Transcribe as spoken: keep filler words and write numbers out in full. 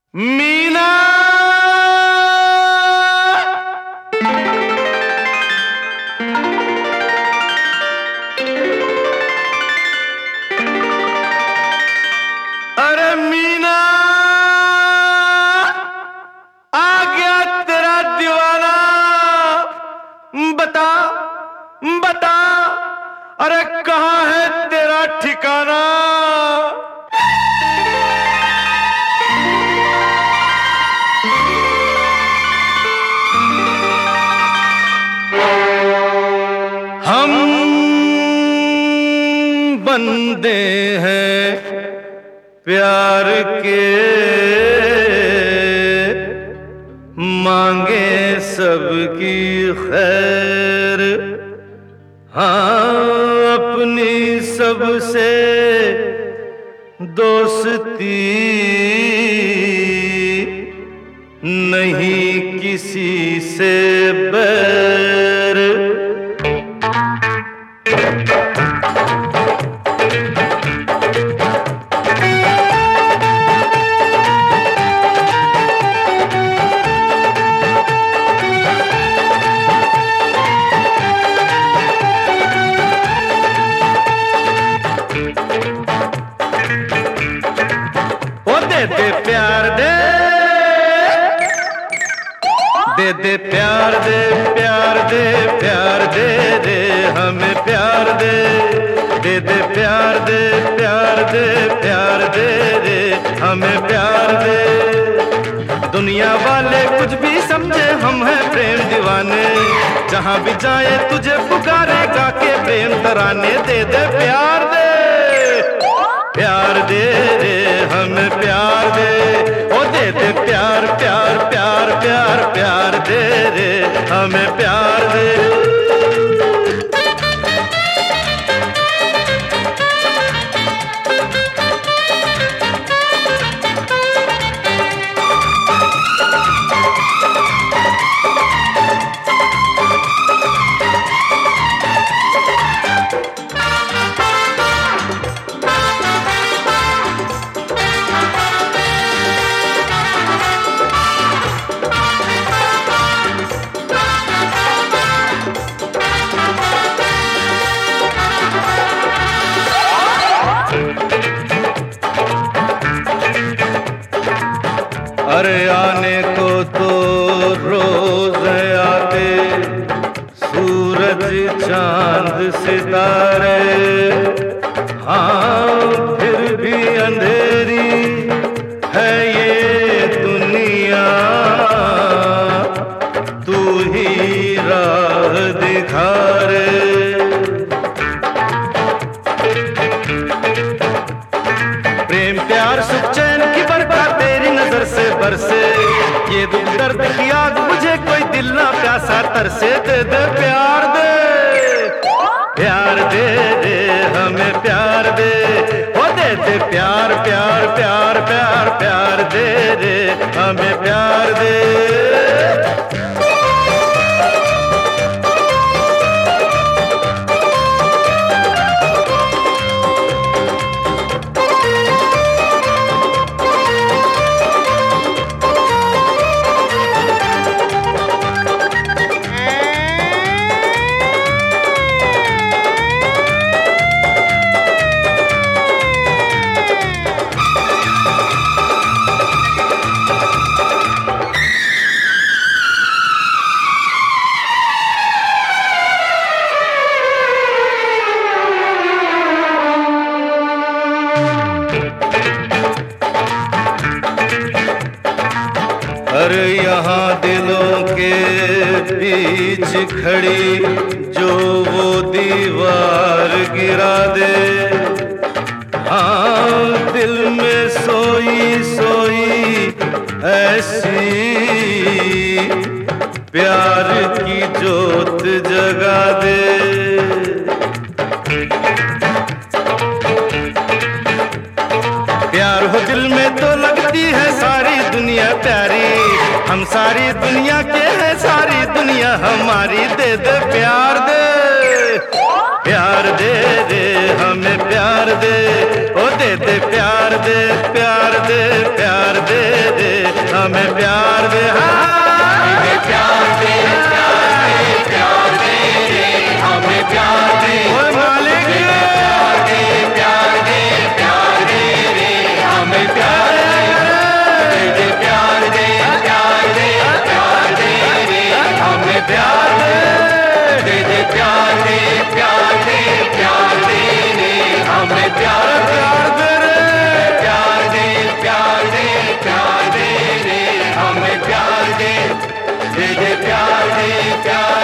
मीना अरे मीना आ गया तेरा दीवाना। बता बता अरे कहाँ है तेरा ठिकाना। हम बंदे हैं प्यार के, मांगे सबकी खैर, हाँ अपनी सबसे दोस्ती, नहीं किसी से बैर। दे दे प्यार दे दे दे प्यार दे प्यार दे प्यार दे दे हमें प्यार दे दे दे प्यार दे प्यार दे प्यार दे दे हमें प्यार दे। दुनिया वाले कुछ भी समझे हम हैं प्रेम दीवाने, जहां भी जाए तुझे पुकारे गा के प्रेम तराने। दे दे प्यार दे प्यार दे रे हमें प्यार दे, ओ दे दे प्यार प्यार प्यार प्यार प्यार दे रे हमें प्यार दे। अरे आने को तो रोज आते सूरज चांद सितारे, हाँ फिर भी अंधेरी है ये दुनिया, तू ही राह दिखा रे। प्रेम प्यार सुख चैन की बरकत तेरी नजर से बरसे, ये दुख दर्द की आग मुझे कोई दिल ना प्यासा तरसे। दे दे प्यार दे प्यार दे दे हमें प्यार दे, ओ दे दे प्यार प्यार प्यार प्यार प्यार दे दे हमें प्यार दे। अरे यहाँ दिलों के बीच खड़ी जो वो दीवार गिरा दे, हाँ दिल में सोई सोई ऐसी प्यार की जोत जगा दे। प्यार हो दिल में तो लगती है सारी दुनिया प्यारी, हम सारी दुनिया के हैं सारी दुनिया हमारी। दे दे प्यार दे प्यार दे दे हमें प्यार दे, ओ दे दे प्यार दे प्यार दे प्यार दे दे हमें प्यार दे, हमें प्यार दे, प्यार दे, प्यार दे रे, हमें प्यार दे, ओए मालिक प्यार दे, प्यार दे, प्यार दे रे, हमें प्यार दे, दे प्यार दे, प्यार दे, प्यार दे रे, हमें प्यार दे, दे दे प्यार दे, प्यार दे, प्यार दे रे, हमें प्यार दे, प्यार दे, प्यार दे, प्यार दे रे, हमें प्यार दे, दे दे प्यार दे, प्यार